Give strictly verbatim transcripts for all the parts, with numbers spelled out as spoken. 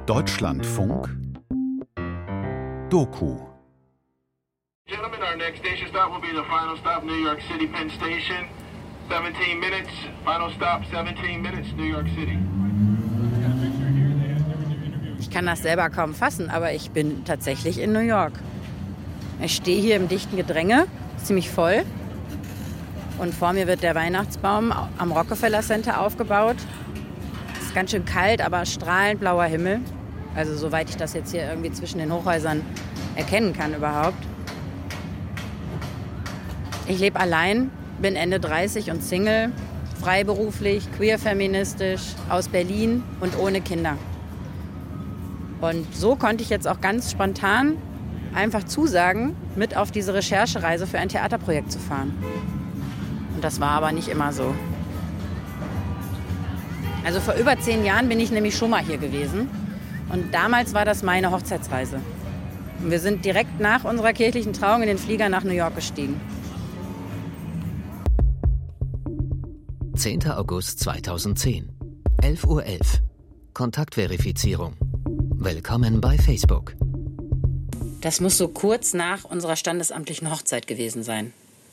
Deutschlandfunk Doku. Gentlemen, our next station stop will be the final stop, New York City Penn Station. seventeen minutes, final stop, seventeen minutes, New York City. Ich kann das selber kaum fassen, aber ich bin tatsächlich in New York. Ich stehe hier im dichten Gedränge, ziemlich voll. Und vor mir wird der Weihnachtsbaum am Rockefeller Center aufgebaut. Es ist ganz schön kalt, aber strahlend blauer Himmel. Also soweit ich das jetzt hier irgendwie zwischen den Hochhäusern erkennen kann überhaupt. Ich lebe allein, bin Ende dreißig und Single, freiberuflich, queer-feministisch, aus Berlin und ohne Kinder. Und so konnte ich jetzt auch ganz spontan einfach zusagen, mit auf diese Recherchereise für ein Theaterprojekt zu fahren. Und das war aber nicht immer so. Also vor über zehn Jahren bin ich nämlich schon mal hier gewesen. Und damals war das meine Hochzeitsreise. Und wir sind direkt nach unserer kirchlichen Trauung in den Flieger nach New York gestiegen. zehnter August zweitausendzehn, elf Uhr elf. Kontaktverifizierung. Willkommen bei Facebook. Das muss so kurz nach unserer standesamtlichen Hochzeit gewesen sein.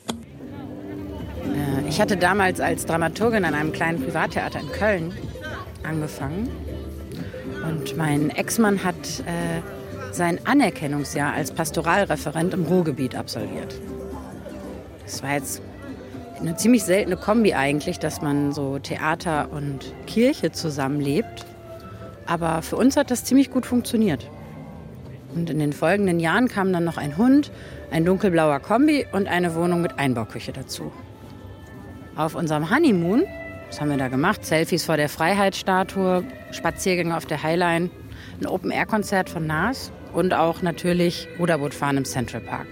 Ich hatte damals als Dramaturgin an einem kleinen Privattheater in Köln angefangen. Und mein Ex-Mann hat äh, sein Anerkennungsjahr als Pastoralreferent im Ruhrgebiet absolviert. Das war jetzt eine ziemlich seltene Kombi eigentlich, dass man so Theater und Kirche zusammenlebt. Aber für uns hat das ziemlich gut funktioniert. Und in den folgenden Jahren kamen dann noch ein Hund, ein dunkelblauer Kombi und eine Wohnung mit Einbauküche dazu. Auf unserem Honeymoon, was haben wir da gemacht? Selfies vor der Freiheitsstatue, Spaziergänge auf der Highline, ein Open-Air-Konzert von Nas und auch natürlich Ruderbootfahren im Central Park.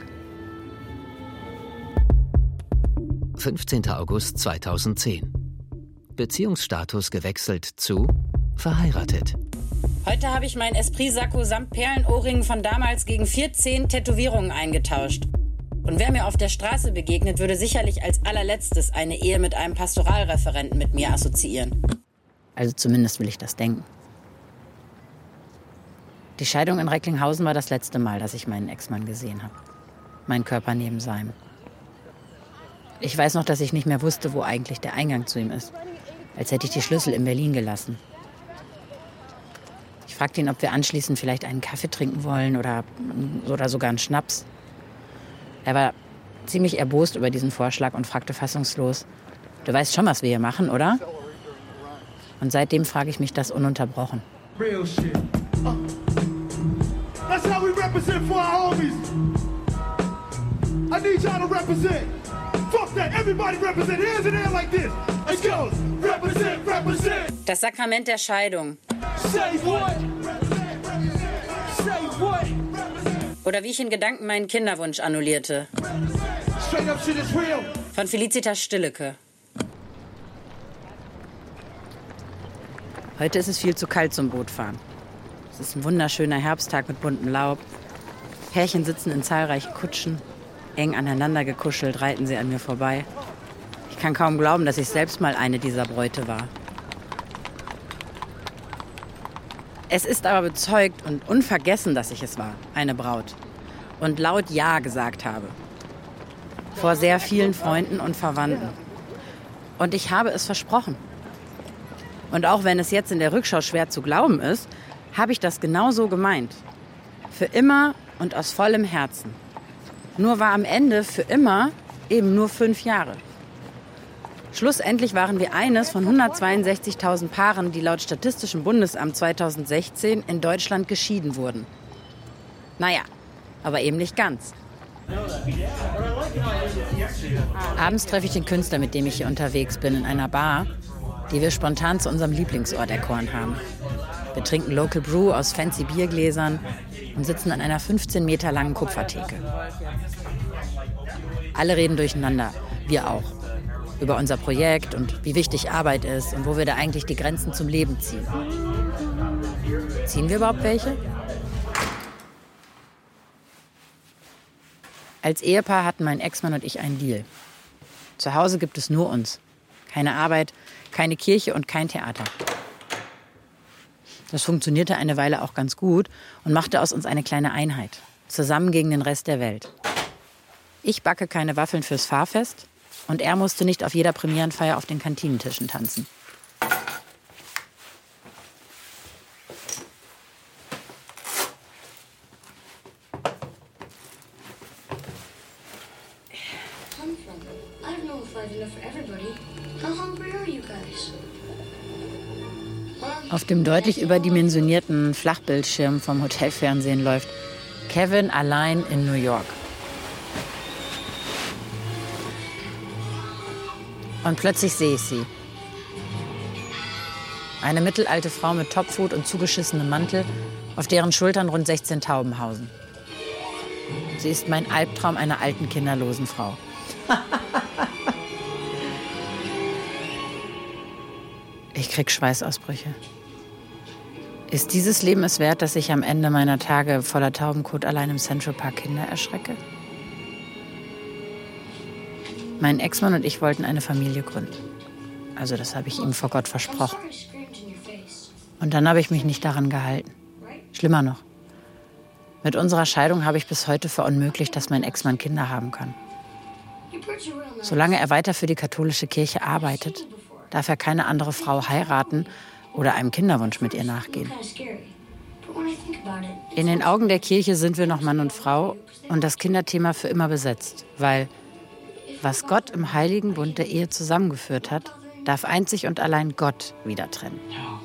fünfzehnter August zweitausendzehn. Beziehungsstatus gewechselt zu verheiratet. Heute habe ich mein Esprit-Sakko samt Perlenohrringen von damals gegen vierzehn Tätowierungen eingetauscht. Und wer mir auf der Straße begegnet, würde sicherlich als allerletztes eine Ehe mit einem Pastoralreferenten mit mir assoziieren. Also zumindest will ich das denken. Die Scheidung in Recklinghausen war das letzte Mal, dass ich meinen Ex-Mann gesehen habe. Mein Körper neben seinem. Ich weiß noch, dass ich nicht mehr wusste, wo eigentlich der Eingang zu ihm ist. Als hätte ich die Schlüssel in Berlin gelassen. Ich fragte ihn, ob wir anschließend vielleicht einen Kaffee trinken wollen oder, oder sogar einen Schnaps. Er war ziemlich erbost über diesen Vorschlag und fragte fassungslos, du weißt schon, was wir hier machen, oder? Und seitdem frage ich mich das ununterbrochen. Real shit. Uh, that's how we represent for our homies. I need y'all to represent. Fuck that, everybody represent. Hands in the air like this. Let's go. Represent, represent. Das Sakrament der Scheidung. Say what? Say what? Oder wie ich in Gedanken meinen Kinderwunsch annullierte. Straight up shit is real. Von Felicitas Stillecke. Heute ist es viel zu kalt zum Bootfahren. Es ist ein wunderschöner Herbsttag mit buntem Laub. Pärchen sitzen in zahlreichen Kutschen. Eng aneinander gekuschelt reiten sie an mir vorbei. Ich kann kaum glauben, dass ich selbst mal eine dieser Bräute war. Es ist aber bezeugt und unvergessen, dass ich es war, eine Braut. Und laut Ja gesagt habe. Vor sehr vielen Freunden und Verwandten. Und ich habe es versprochen. Und auch wenn es jetzt in der Rückschau schwer zu glauben ist, habe ich das genau so gemeint. Für immer und aus vollem Herzen. Nur war am Ende für immer eben nur fünf Jahre. Schlussendlich waren wir eines von hundertzweiundsechzigtausend Paaren, die laut Statistischem Bundesamt zweitausendsechzehn in Deutschland geschieden wurden. Naja, aber eben nicht ganz. Abends treffe ich den Künstler, mit dem ich hier unterwegs bin, in einer Bar, die wir spontan zu unserem Lieblingsort erkoren haben. Wir trinken Local Brew aus fancy Biergläsern und sitzen an einer fünfzehn Meter langen Kupfertheke. Alle reden durcheinander, wir auch. Über unser Projekt und wie wichtig Arbeit ist und wo wir da eigentlich die Grenzen zum Leben ziehen. Ziehen wir überhaupt welche? Als Ehepaar hatten mein Ex-Mann und ich einen Deal. Zu Hause gibt es nur uns. Keine Arbeit, keine Kirche und kein Theater. Das funktionierte eine Weile auch ganz gut und machte aus uns eine kleine Einheit. Zusammen gegen den Rest der Welt. Ich backe keine Waffeln fürs Fahrfest und er musste nicht auf jeder Premierenfeier auf den Kantinentischen tanzen. Auf dem deutlich überdimensionierten Flachbildschirm vom Hotelfernsehen läuft Kevin allein in New York. Und plötzlich sehe ich sie. Eine mittelalte Frau mit Topfhut und zugeschissenem Mantel, auf deren Schultern rund sechzehn Tauben hausen. Sie ist mein Albtraum einer alten, kinderlosen Frau. Ich krieg Schweißausbrüche. Ist dieses Leben es wert, dass ich am Ende meiner Tage voller Taubenkot allein im Central Park Kinder erschrecke? Mein Ex-Mann und ich wollten eine Familie gründen. Also das habe ich ihm vor Gott versprochen. Und dann habe ich mich nicht daran gehalten. Schlimmer noch. Mit unserer Scheidung habe ich bis heute verunmöglicht, dass mein Ex-Mann Kinder haben kann. Solange er weiter für die katholische Kirche arbeitet, darf er keine andere Frau heiraten oder einem Kinderwunsch mit ihr nachgehen. In den Augen der Kirche sind wir noch Mann und Frau und das Kinderthema für immer besetzt, weil was Gott im Heiligen Bund der Ehe zusammengeführt hat, darf einzig und allein Gott wieder trennen.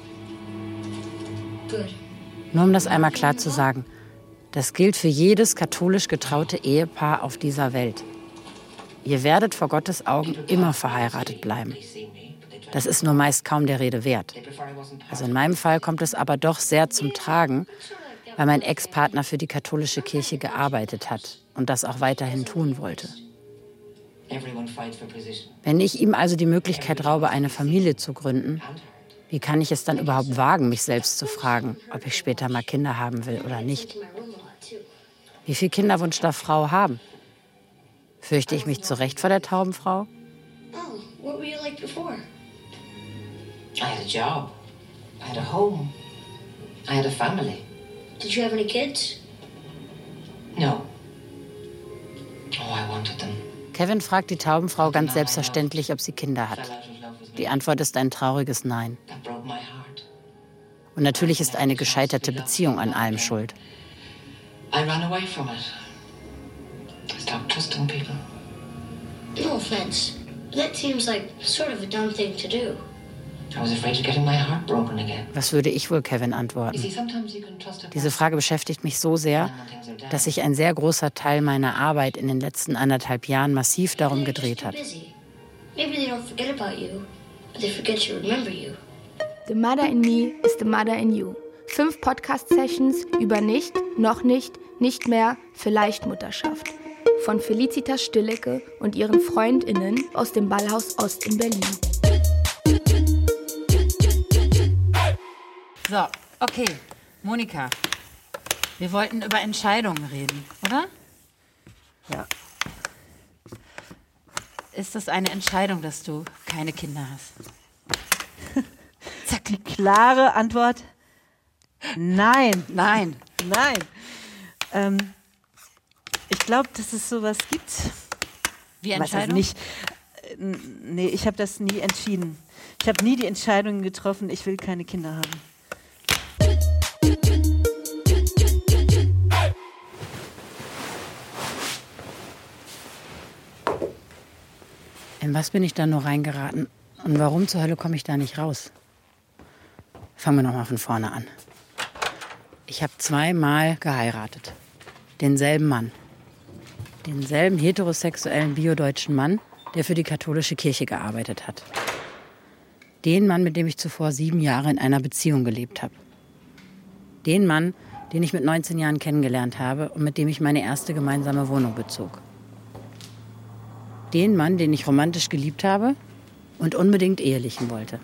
Nur um das einmal klar zu sagen, das gilt für jedes katholisch getraute Ehepaar auf dieser Welt. Ihr werdet vor Gottes Augen immer verheiratet bleiben. Das ist nur meist kaum der Rede wert. Also in meinem Fall kommt es aber doch sehr zum Tragen, weil mein Ex-Partner für die katholische Kirche gearbeitet hat und das auch weiterhin tun wollte. Wenn ich ihm also die Möglichkeit raube, eine Familie zu gründen, wie kann ich es dann überhaupt wagen, mich selbst zu fragen, ob ich später mal Kinder haben will oder nicht? Wie viel Kinderwunsch darf Frau haben? Fürchte ich mich zu Recht vor der Taubenfrau? I had a job. I had a home. I had a family. Did you have any kids? No. Oh, I wanted them. Kevin fragt die Taubenfrau ganz selbstverständlich, ob sie Kinder hat. Die Antwort ist ein trauriges Nein. Und natürlich ist eine gescheiterte Beziehung an allem schuld. I ran away from it. I stopped trusting people. No offense. That seems like sort of a dumb thing to do. I was afraid of getting my heart broken again. Was würde ich wohl Kevin antworten? Diese Frage beschäftigt mich so sehr, dass sich ein sehr großer Teil meiner Arbeit in den letzten anderthalb Jahren massiv darum gedreht hat. The Mother in Me is the Mother in You. Fünf Podcast-Sessions über nicht, noch nicht, nicht mehr, vielleicht Mutterschaft. Von Felicitas Stillecke und ihren FreundInnen aus dem Ballhaus Ost in Berlin. So, okay. Monika, wir wollten über Entscheidungen reden, oder? Ja. Ist das eine Entscheidung, dass du keine Kinder hast? Zack. Die klare Antwort, nein. Nein. Nein. Ähm, ich glaube, dass es sowas gibt. Wie Entscheidung? Nicht, äh, nee, ich habe das nie entschieden. Ich habe nie die Entscheidung getroffen, ich will keine Kinder haben. In was bin ich da nur reingeraten? Und warum zur Hölle komme ich da nicht raus? Fangen wir noch mal von vorne an. Ich habe zweimal geheiratet. Denselben Mann. Denselben heterosexuellen biodeutschen Mann, der für die katholische Kirche gearbeitet hat. Den Mann, mit dem ich zuvor sieben Jahre in einer Beziehung gelebt habe. Den Mann, den ich mit neunzehn Jahren kennengelernt habe und mit dem ich meine erste gemeinsame Wohnung bezog. Den Mann, den ich romantisch geliebt habe und unbedingt ehelichen wollte.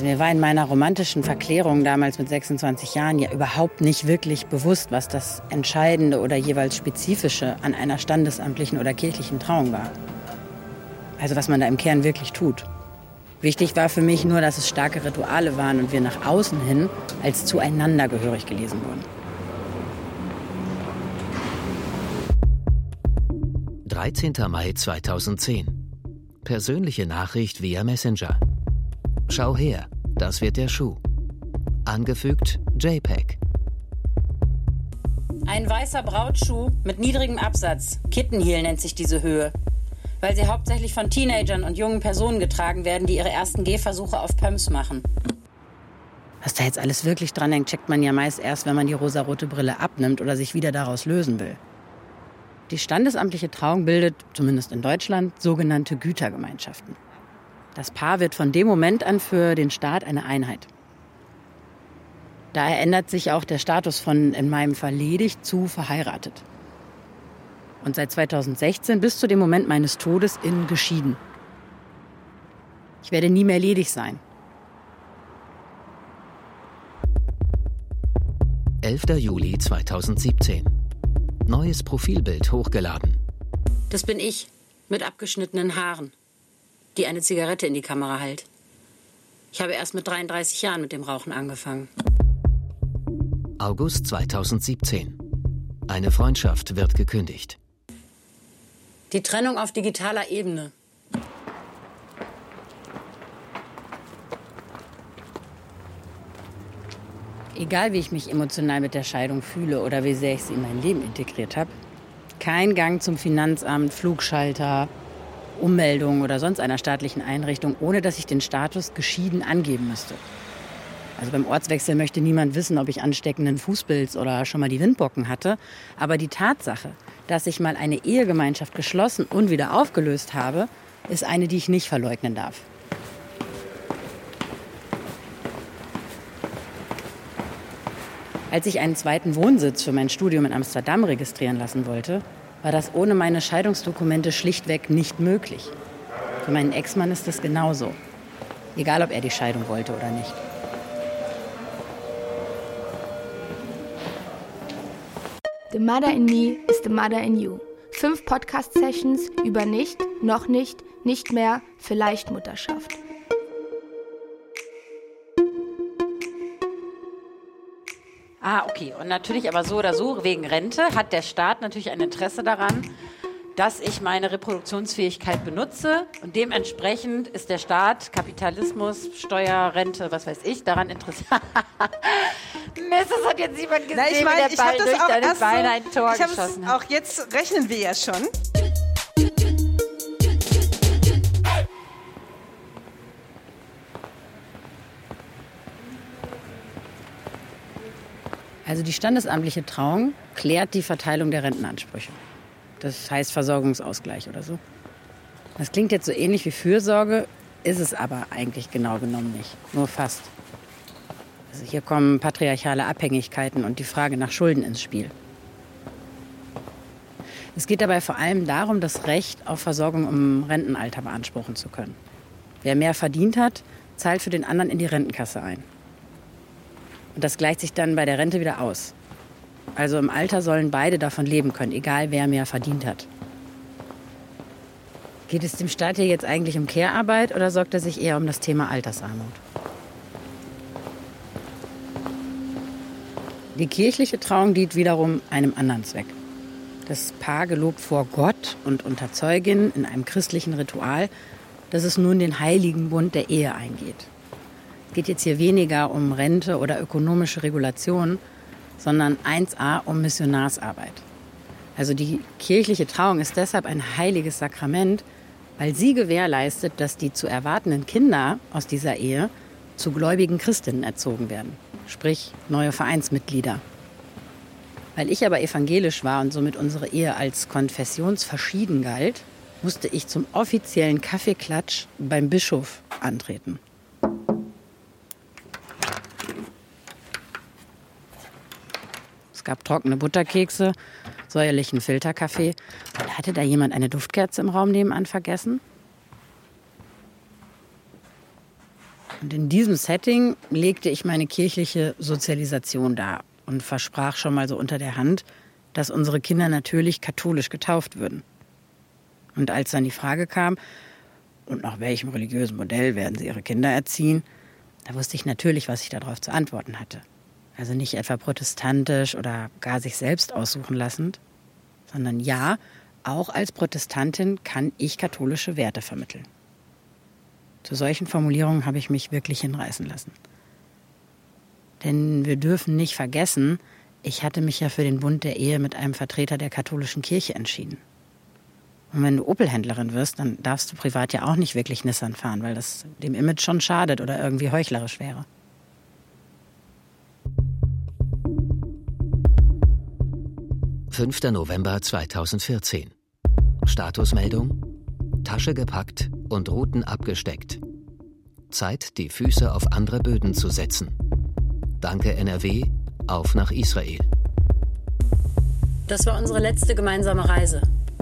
Also mir war in meiner romantischen Verklärung damals mit sechsundzwanzig Jahren ja überhaupt nicht wirklich bewusst, was das Entscheidende oder jeweils Spezifische an einer standesamtlichen oder kirchlichen Trauung war. Also was man da im Kern wirklich tut. Wichtig war für mich nur, dass es starke Rituale waren und wir nach außen hin als zueinander gehörig gelesen wurden. dreizehnter Mai zweitausendzehn. Persönliche Nachricht via Messenger. Schau her, das wird der Schuh. Angefügt JPEG. Ein weißer Brautschuh mit niedrigem Absatz. Kittenheel nennt sich diese Höhe. Weil sie hauptsächlich von Teenagern und jungen Personen getragen werden, die ihre ersten Gehversuche auf Pumps machen. Was da jetzt alles wirklich dran hängt, checkt man ja meist erst, wenn man die rosarote Brille abnimmt oder sich wieder daraus lösen will. Die standesamtliche Trauung bildet, zumindest in Deutschland, sogenannte Gütergemeinschaften. Das Paar wird von dem Moment an für den Staat eine Einheit. Daher ändert sich auch der Status von, in meinem Fall ledig, zu verheiratet. Und seit zweitausendsechzehn bis zu dem Moment meines Todes in geschieden. Ich werde nie mehr ledig sein. elfter Juli zweitausendsiebzehn. Neues Profilbild hochgeladen. Das bin ich, mit abgeschnittenen Haaren, die eine Zigarette in die Kamera hält. Ich habe erst mit dreiunddreißig Jahren mit dem Rauchen angefangen. August zweitausendsiebzehn. Eine Freundschaft wird gekündigt. Die Trennung auf digitaler Ebene. Egal wie ich mich emotional mit der Scheidung fühle oder wie sehr ich sie in mein Leben integriert habe, kein Gang zum Finanzamt, Flugschalter, Ummeldung oder sonst einer staatlichen Einrichtung, ohne dass ich den Status geschieden angeben müsste. Also beim Ortswechsel möchte niemand wissen, ob ich ansteckenden Fußpilz oder schon mal die Windpocken hatte. Aber die Tatsache, dass ich mal eine Ehegemeinschaft geschlossen und wieder aufgelöst habe, ist eine, die ich nicht verleugnen darf. Als ich einen zweiten Wohnsitz für mein Studium in Amsterdam registrieren lassen wollte, war das ohne meine Scheidungsdokumente schlichtweg nicht möglich. Für meinen Ex-Mann ist das genauso. Egal, ob er die Scheidung wollte oder nicht. The Mother in Me ist The Mother in You. Fünf Podcast-Sessions über nicht, noch nicht, nicht mehr, vielleicht Mutterschaft. Ah, okay. Und natürlich aber so oder so, wegen Rente, hat der Staat natürlich ein Interesse daran, dass ich meine Reproduktionsfähigkeit benutze. Und dementsprechend ist der Staat, Kapitalismus, Steuer, Rente, was weiß ich, daran interessiert. Mist, das hat jetzt niemand gesehen, Na, ich mein, wie der Ball durch deine Beine ein Tor ich geschossen hat. Auch jetzt rechnen wir ja schon. Also die standesamtliche Trauung klärt die Verteilung der Rentenansprüche. Das heißt Versorgungsausgleich oder so. Das klingt jetzt so ähnlich wie Fürsorge, ist es aber eigentlich genau genommen nicht. Nur fast. Also hier kommen patriarchale Abhängigkeiten und die Frage nach Schulden ins Spiel. Es geht dabei vor allem darum, das Recht auf Versorgung im Rentenalter beanspruchen zu können. Wer mehr verdient hat, zahlt für den anderen in die Rentenkasse ein. Und das gleicht sich dann bei der Rente wieder aus. Also im Alter sollen beide davon leben können, egal wer mehr verdient hat. Geht es dem Staat hier jetzt eigentlich um Care-Arbeit oder sorgt er sich eher um das Thema Altersarmut? Die kirchliche Trauung dient wiederum einem anderen Zweck. Das Paar gelobt vor Gott und unter Zeugin in einem christlichen Ritual, dass es nun den heiligen Bund der Ehe eingeht. Es geht jetzt hier weniger um Rente oder ökonomische Regulation, sondern eins a um Missionarsarbeit. Also die kirchliche Trauung ist deshalb ein heiliges Sakrament, weil sie gewährleistet, dass die zu erwartenden Kinder aus dieser Ehe zu gläubigen Christinnen erzogen werden, sprich neue Vereinsmitglieder. Weil ich aber evangelisch war und somit unsere Ehe als konfessionsverschieden galt, musste ich zum offiziellen Kaffeeklatsch beim Bischof antreten. Es gab trockene Butterkekse, säuerlichen Filterkaffee. Und hatte da jemand eine Duftkerze im Raum nebenan vergessen? Und in diesem Setting legte ich meine kirchliche Sozialisation dar und versprach schon mal so unter der Hand, dass unsere Kinder natürlich katholisch getauft würden. Und als dann die Frage kam, und nach welchem religiösen Modell werden sie ihre Kinder erziehen, da wusste ich natürlich, was ich darauf zu antworten hatte. Also nicht etwa protestantisch oder gar sich selbst aussuchen lassend, sondern ja, auch als Protestantin kann ich katholische Werte vermitteln. Zu solchen Formulierungen habe ich mich wirklich hinreißen lassen. Denn wir dürfen nicht vergessen, ich hatte mich ja für den Bund der Ehe mit einem Vertreter der katholischen Kirche entschieden. Und wenn du Opel-Händlerin wirst, dann darfst du privat ja auch nicht wirklich Nissan fahren, weil das dem Image schon schadet oder irgendwie heuchlerisch wäre. fünfter November zweitausendvierzehn. Statusmeldung: Tasche gepackt und Routen abgesteckt. Zeit, die Füße auf andere Böden zu setzen. Danke N R W, auf nach Israel. Das war unsere letzte gemeinsame Reise.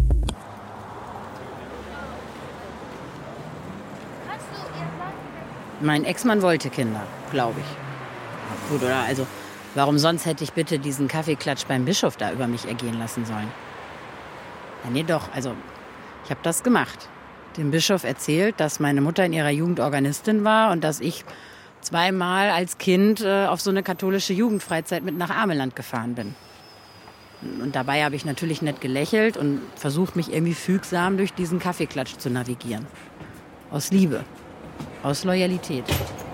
Mein Ex-Mann wollte Kinder, glaube ich. Gut, oder? Also, warum sonst hätte ich bitte diesen Kaffeeklatsch beim Bischof da über mich ergehen lassen sollen? Ja, nee, doch, also, ich habe das gemacht. Dem Bischof erzählt, dass meine Mutter in ihrer Jugend Organistin war und dass ich zweimal als Kind äh, auf so eine katholische Jugendfreizeit mit nach Ameland gefahren bin. Und dabei habe ich natürlich nett gelächelt und versucht, mich irgendwie fügsam durch diesen Kaffeeklatsch zu navigieren. Aus Liebe. Aus Loyalität.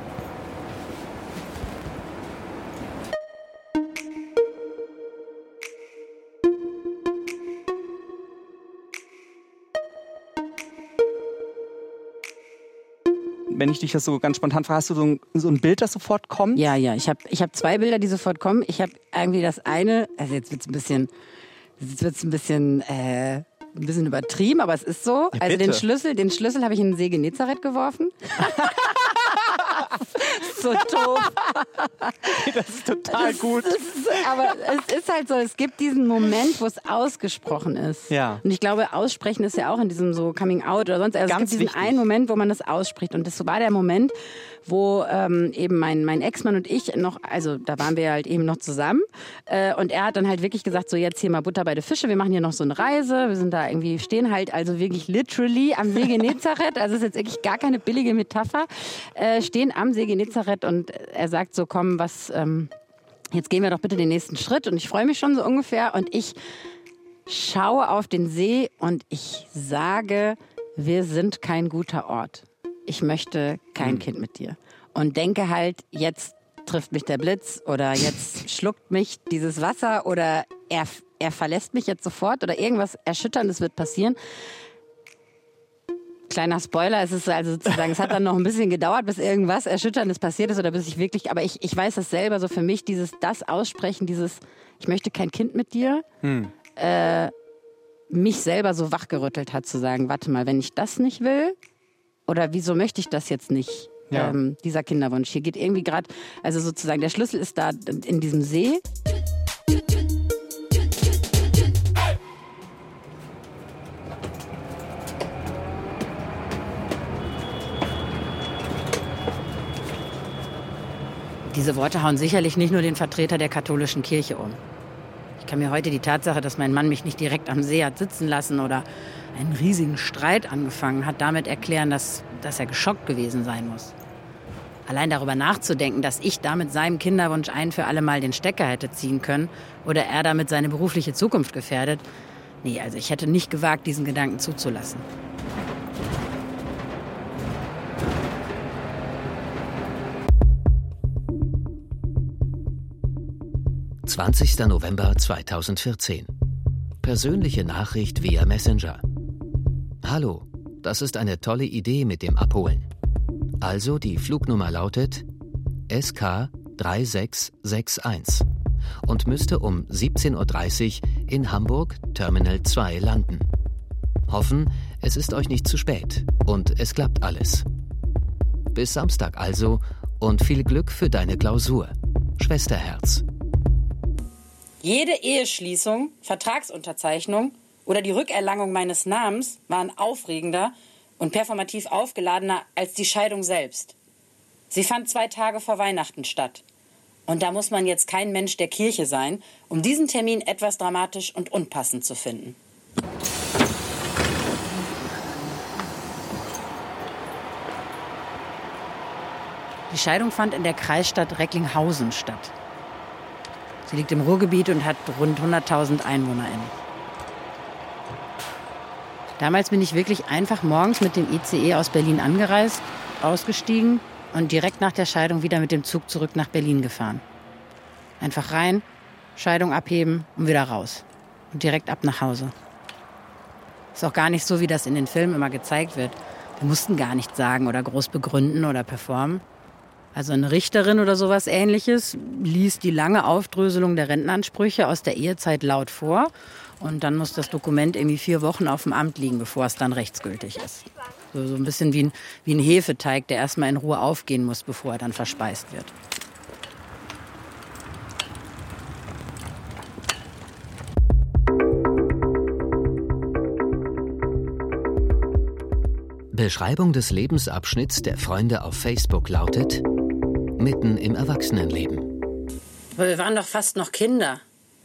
Wenn ich dich das so ganz spontan frage, hast du so ein, so ein Bild, das sofort kommt? Ja, ja, ich habe ich hab zwei Bilder, die sofort kommen. Ich habe irgendwie das eine, also jetzt wird's ein bisschen, jetzt wird's ein bisschen, äh, ein bisschen übertrieben, aber es ist so. Ja, also bitte. den Schlüssel, den Schlüssel habe ich in den See Genezareth geworfen. So doof. Das ist total gut. Es ist, aber es ist halt so, es gibt diesen Moment, wo es ausgesprochen ist. Ja. Und ich glaube, aussprechen ist ja auch in diesem so Coming Out oder sonst. Also Ganz es gibt diesen wichtig. einen Moment, wo man das ausspricht. Und das war der Moment, wo ähm, eben mein, mein Ex-Mann und ich noch, also da waren wir halt eben noch zusammen. Äh, und er hat dann halt wirklich gesagt, so jetzt hier mal Butter bei den Fische, wir machen hier noch so eine Reise. Wir sind da irgendwie, stehen halt also wirklich literally am See Genezareth. Also es ist jetzt wirklich gar keine billige Metapher. Äh, stehen am See Genezareth und er sagt so, komm, was, ähm, jetzt gehen wir doch bitte den nächsten Schritt. Und ich freue mich schon so ungefähr. Und ich schaue auf den See und ich sage, wir sind kein guter Ort. Ich möchte kein Kind mit dir. Und denke halt, jetzt trifft mich der Blitz oder jetzt schluckt mich dieses Wasser oder er, er verlässt mich jetzt sofort oder irgendwas Erschütterndes wird passieren. Kleiner Spoiler, es ist also sozusagen, es hat dann noch ein bisschen gedauert, bis irgendwas Erschütterndes passiert ist oder bis ich wirklich, aber ich, ich weiß das selber so für mich, dieses, das Aussprechen, dieses, ich möchte kein Kind mit dir, hm. äh, mich selber so wachgerüttelt hat, zu sagen, warte mal, wenn ich das nicht will, oder wieso möchte ich das jetzt nicht, ja. ähm, dieser Kinderwunsch. Hier geht irgendwie gerade, also sozusagen, der Schlüssel ist da in diesem See. Diese Worte hauen sicherlich nicht nur den Vertreter der katholischen Kirche um. Ich kann mir heute die Tatsache, dass mein Mann mich nicht direkt am See hat sitzen lassen oder einen riesigen Streit angefangen hat, damit erklären, dass, dass er geschockt gewesen sein muss. Allein darüber nachzudenken, dass ich damit seinem Kinderwunsch ein für alle Mal den Stecker hätte ziehen können oder er damit seine berufliche Zukunft gefährdet. Nee, also ich hätte nicht gewagt, diesen Gedanken zuzulassen. zwanzigster November zweitausendvierzehn. Persönliche Nachricht via Messenger. Hallo, das ist eine tolle Idee mit dem Abholen. Also die Flugnummer lautet S K drei sechs sechs eins und müsste um siebzehn Uhr dreißig in Hamburg Terminal zwei landen. Hoffen, es ist euch nicht zu spät und es klappt alles. Bis Samstag also und viel Glück für deine Klausur. Schwesterherz. Jede Eheschließung, Vertragsunterzeichnung oder die Rückerlangung meines Namens waren aufregender und performativ aufgeladener als die Scheidung selbst. Sie fand zwei Tage vor Weihnachten statt. Und da muss man jetzt kein Mensch der Kirche sein, um diesen Termin etwas dramatisch und unpassend zu finden. Die Scheidung fand in der Kreisstadt Recklinghausen statt. Sie liegt im Ruhrgebiet und hat rund hunderttausend EinwohnerInnen. Damals bin ich wirklich einfach morgens mit dem I C E aus Berlin angereist, ausgestiegen und direkt nach der Scheidung wieder mit dem Zug zurück nach Berlin gefahren. Einfach rein, Scheidung abheben und wieder raus. Und direkt ab nach Hause. Ist auch gar nicht so, wie das in den Filmen immer gezeigt wird. Wir mussten gar nichts sagen oder groß begründen oder performen. Also eine Richterin oder sowas Ähnliches liest die lange Aufdröselung der Rentenansprüche aus der Ehezeit laut vor. Und dann muss das Dokument irgendwie vier Wochen auf dem Amt liegen, bevor es dann rechtsgültig ist. So, so ein bisschen wie ein, wie ein Hefeteig, der erstmal in Ruhe aufgehen muss, bevor er dann verspeist wird. Beschreibung des Lebensabschnitts der Freunde auf Facebook lautet: Mitten im Erwachsenenleben. Aber wir waren doch fast noch Kinder.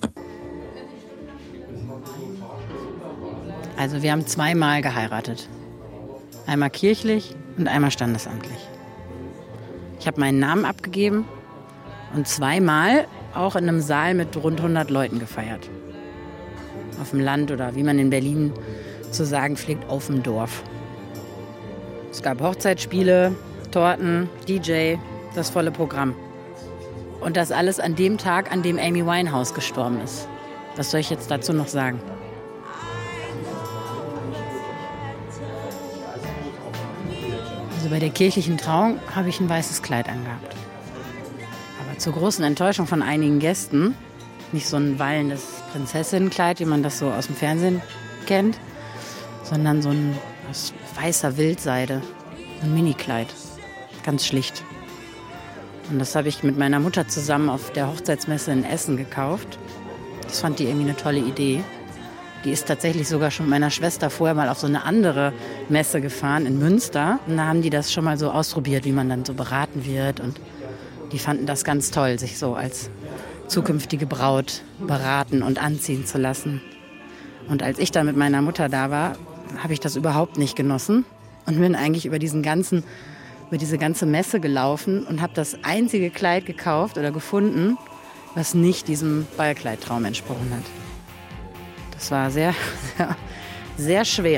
Also wir haben zweimal geheiratet. Einmal kirchlich und einmal standesamtlich. Ich habe meinen Namen abgegeben und zweimal auch in einem Saal mit rund hundert Leuten gefeiert. Auf dem Land oder wie man in Berlin zu sagen pflegt, auf dem Dorf. Es gab Hochzeitsspiele, Torten, D J, das volle Programm. Und das alles an dem Tag, an dem Amy Winehouse gestorben ist. Was soll ich jetzt dazu noch sagen? Also bei der kirchlichen Trauung habe ich ein weißes Kleid angehabt. Aber zur großen Enttäuschung von einigen Gästen, nicht so ein wallendes Prinzessinnenkleid, wie man das so aus dem Fernsehen kennt, sondern so ein aus weißer Wildseide, ein Minikleid, ganz schlicht. Und das habe ich mit meiner Mutter zusammen auf der Hochzeitsmesse in Essen gekauft. Das fand die irgendwie eine tolle Idee. Die ist tatsächlich sogar schon mit meiner Schwester vorher mal auf so eine andere Messe gefahren in Münster. Und da haben die das schon mal so ausprobiert, wie man dann so beraten wird. Und die fanden das ganz toll, sich so als zukünftige Braut beraten und anziehen zu lassen. Und als ich da mit meiner Mutter da war, habe ich das überhaupt nicht genossen und bin eigentlich über diesen ganzen, über diese ganze Messe gelaufen und habe das einzige Kleid gekauft oder gefunden, was nicht diesem Ballkleidtraum entsprochen hat. Das war sehr, sehr, sehr schwer.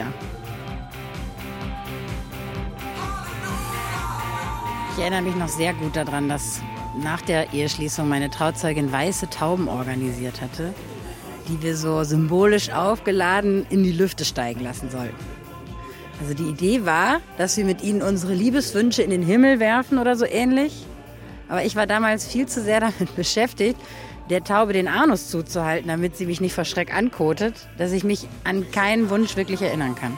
Ich erinnere mich noch sehr gut daran, dass nach der Eheschließung meine Trauzeugin weiße Tauben organisiert hatte, die wir so symbolisch aufgeladen in die Lüfte steigen lassen sollten. Also die Idee war, dass wir mit ihnen unsere Liebeswünsche in den Himmel werfen oder so ähnlich. Aber ich war damals viel zu sehr damit beschäftigt, der Taube den Anus zuzuhalten, damit sie mich nicht vor Schreck ankotet, dass ich mich an keinen Wunsch wirklich erinnern kann.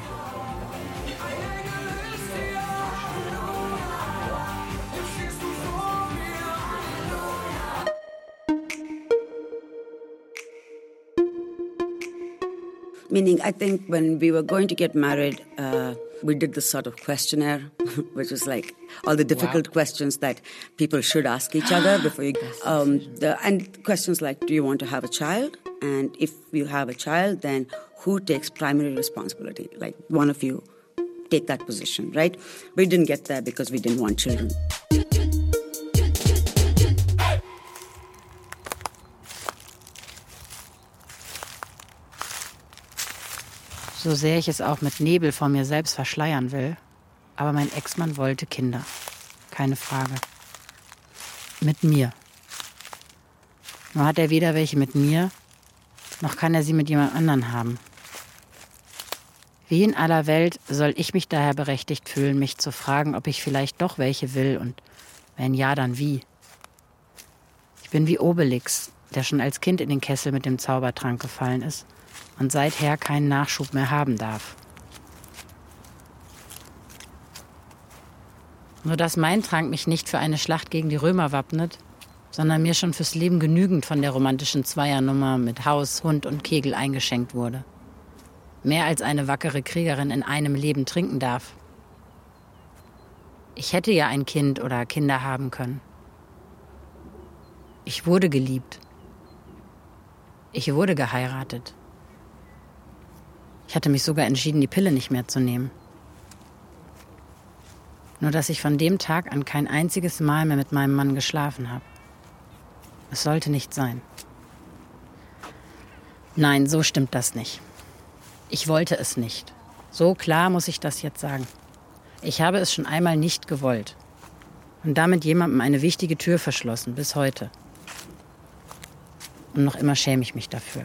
Meaning, I think when we were going to get married, uh, we did this sort of questionnaire, which was like all the difficult wow. questions that people should ask each other before you. Um, the, and questions like, do you want to have a child? And if you have a child, then who takes primary responsibility? Like one of you take that position, right? We didn't get there because we didn't want children. So sehr ich es auch mit Nebel vor mir selbst verschleiern will, aber mein Ex-Mann wollte Kinder. Keine Frage. Mit mir. Nur hat er weder welche mit mir, noch kann er sie mit jemand anderen haben. Wie in aller Welt soll ich mich daher berechtigt fühlen, mich zu fragen, ob ich vielleicht doch welche will und wenn ja, dann wie. Ich bin wie Obelix, der schon als Kind in den Kessel mit dem Zaubertrank gefallen ist und seither keinen Nachschub mehr haben darf. Nur dass mein Trank mich nicht für eine Schlacht gegen die Römer wappnet, sondern mir schon fürs Leben genügend von der romantischen Zweiernummer mit Haus, Hund und Kegel eingeschenkt wurde. Mehr als eine wackere Kriegerin in einem Leben trinken darf. Ich hätte ja ein Kind oder Kinder haben können. Ich wurde geliebt. Ich wurde geheiratet. Ich hatte mich sogar entschieden, die Pille nicht mehr zu nehmen. Nur dass ich von dem Tag an kein einziges Mal mehr mit meinem Mann geschlafen habe. Es sollte nicht sein. Nein, so stimmt das nicht. Ich wollte es nicht. So klar muss ich das jetzt sagen. Ich habe es schon einmal nicht gewollt. Und damit jemandem eine wichtige Tür verschlossen, bis heute. Und noch immer schäme ich mich dafür.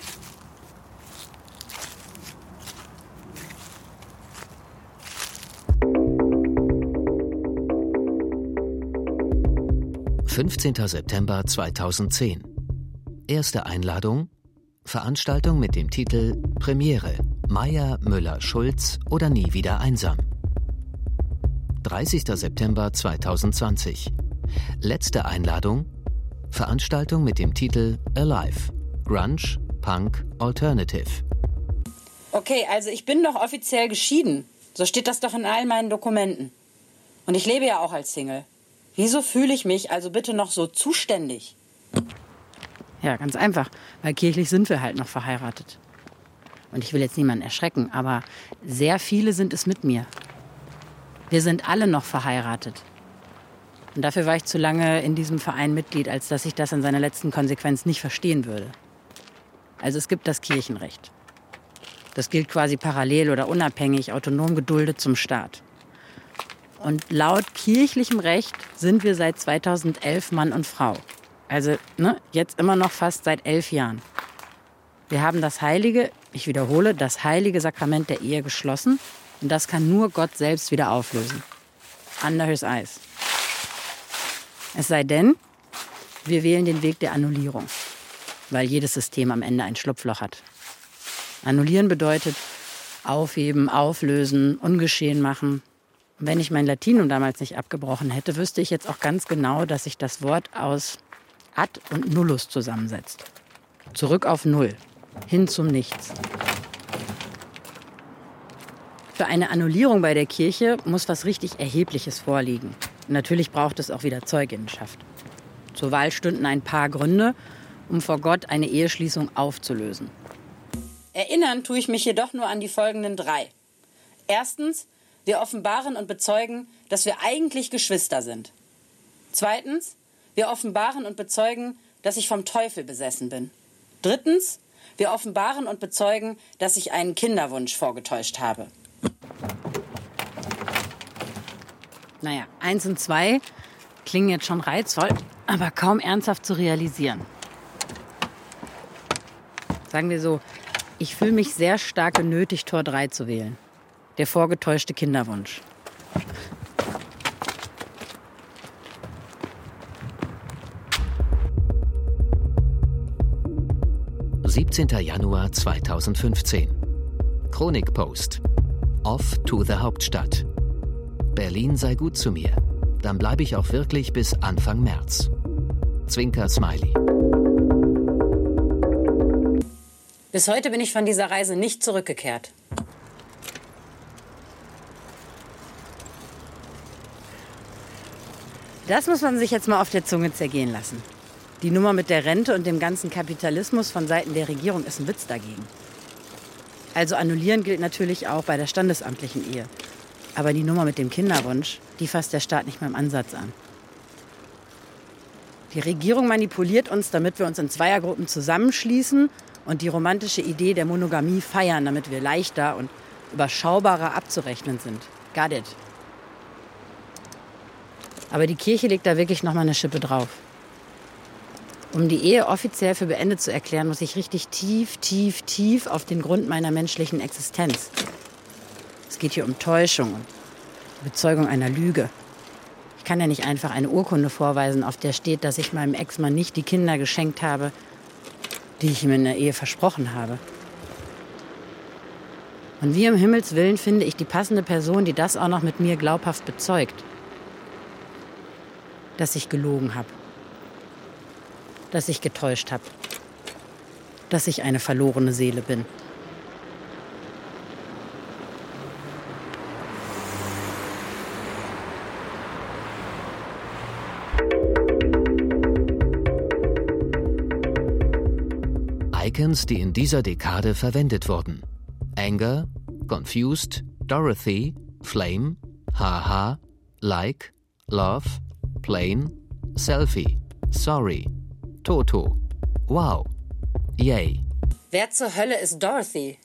fünfzehnter September zweitausendzehn. Erste Einladung. Veranstaltung mit dem Titel Premiere. Meier, Müller, Schulz oder nie wieder einsam. dreißigster September zweitausendzwanzig. Letzte Einladung. Veranstaltung mit dem Titel Alive. Grunge, Punk, Alternative. Okay, also ich bin doch offiziell geschieden. So steht das doch in all meinen Dokumenten. Und ich lebe ja auch als Single. Wieso fühle ich mich also bitte noch so zuständig? Ja, ganz einfach, weil kirchlich sind wir halt noch verheiratet. Und ich will jetzt niemanden erschrecken, aber sehr viele sind es mit mir. Wir sind alle noch verheiratet. Und dafür war ich zu lange in diesem Verein Mitglied, als dass ich das in seiner letzten Konsequenz nicht verstehen würde. Also es gibt das Kirchenrecht. Das gilt quasi parallel oder unabhängig, autonom geduldet zum Staat. Und laut kirchlichem Recht sind wir seit zweitausendelf Mann und Frau. Also ne, jetzt immer noch fast seit elf Jahren. Wir haben das heilige, ich wiederhole, das heilige Sakrament der Ehe geschlossen. Und das kann nur Gott selbst wieder auflösen. Under his eyes. Es sei denn, wir wählen den Weg der Annullierung. Weil jedes System am Ende ein Schlupfloch hat. Annullieren bedeutet aufheben, auflösen, ungeschehen machen. Und wenn ich mein Latinum damals nicht abgebrochen hätte, wüsste ich jetzt auch ganz genau, dass sich das Wort aus ad und nullus zusammensetzt. Zurück auf Null, hin zum Nichts. Für eine Annullierung bei der Kirche muss was richtig Erhebliches vorliegen. Und natürlich braucht es auch wieder Zeuginnenschaft. Zur Wahl stünden ein paar Gründe, um vor Gott eine Eheschließung aufzulösen. Erinnern tue ich mich jedoch nur an die folgenden drei. Erstens, wir offenbaren und bezeugen, dass wir eigentlich Geschwister sind. Zweitens, wir offenbaren und bezeugen, dass ich vom Teufel besessen bin. Drittens, wir offenbaren und bezeugen, dass ich einen Kinderwunsch vorgetäuscht habe. Naja, eins und zwei klingen jetzt schon reizvoll, aber kaum ernsthaft zu realisieren. Sagen wir so, ich fühle mich sehr stark genötigt, Tor drei zu wählen. Der vorgetäuschte Kinderwunsch. siebzehnter Januar zweitausendfünfzehn. Chronikpost. Off to the Hauptstadt. Berlin sei gut zu mir. Dann bleibe ich auch wirklich bis Anfang März. Zwinker-Smiley. Bis heute bin ich von dieser Reise nicht zurückgekehrt. Das muss man sich jetzt mal auf der Zunge zergehen lassen. Die Nummer mit der Rente und dem ganzen Kapitalismus von Seiten der Regierung ist ein Witz dagegen. Also annullieren gilt natürlich auch bei der standesamtlichen Ehe. Aber die Nummer mit dem Kinderwunsch, die fasst der Staat nicht mal im Ansatz an. Die Regierung manipuliert uns, damit wir uns in Zweiergruppen zusammenschließen und die romantische Idee der Monogamie feiern, damit wir leichter und überschaubarer abzurechnen sind. Got it. Aber die Kirche legt da wirklich noch mal eine Schippe drauf. Um die Ehe offiziell für beendet zu erklären, muss ich richtig tief, tief, tief auf den Grund meiner menschlichen Existenz. Es geht hier um Täuschung und die Bezeugung einer Lüge. Ich kann ja nicht einfach eine Urkunde vorweisen, auf der steht, dass ich meinem Ex-Mann nicht die Kinder geschenkt habe, die ich ihm in der Ehe versprochen habe. Und wie um Himmels Willen finde ich die passende Person, die das auch noch mit mir glaubhaft bezeugt. Dass ich gelogen habe. Dass ich getäuscht habe. Dass ich eine verlorene Seele bin. Icons, die in dieser Dekade verwendet wurden. Anger, Confused, Dorothy, Flame, Haha, Like, Love, Plain, Selfie, Sorry, Toto, Wow, Yay. Wer zur Hölle ist Dorothy?